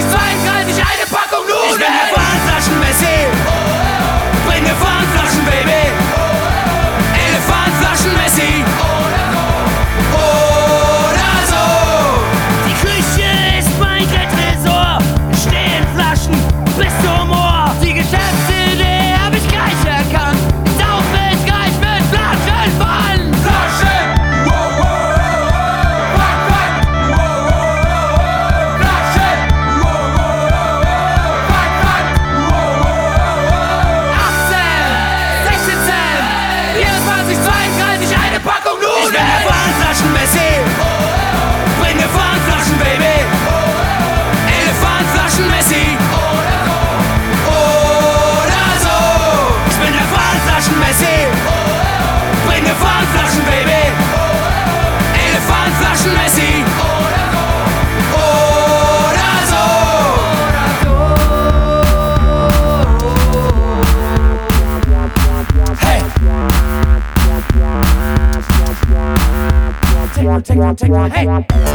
2032 eine Packung Nudeln. Ich bin der Pfandflaschen-Messi. Bring mir Pfandflaschen, Baby. Elefantflaschen-Messi. Oder so. Die Küche ist mein Geldtresor. Es stehen Flaschen bis zum Ohr. Die Geschäftsidee hab ich gleich erkannt. Sauf mich gleich mit Flaschen voll. Flaschen! Wow, wow, wow, wow. Flaschen! Wow, wow, wow, wow. 18, 16 Cent, 24, 32, eine Packung Ich bin der Nudeln. Pfandflaschen-Messi. Bring mir Pfandflaschen, Baby. Elefantflaschen-Messi. Oder so. Ich bin der Pfandflaschen-Messi. Bring mir Pfandflaschen, Baby. Elefantflaschen-Messi. Oder so. Hey. Hey.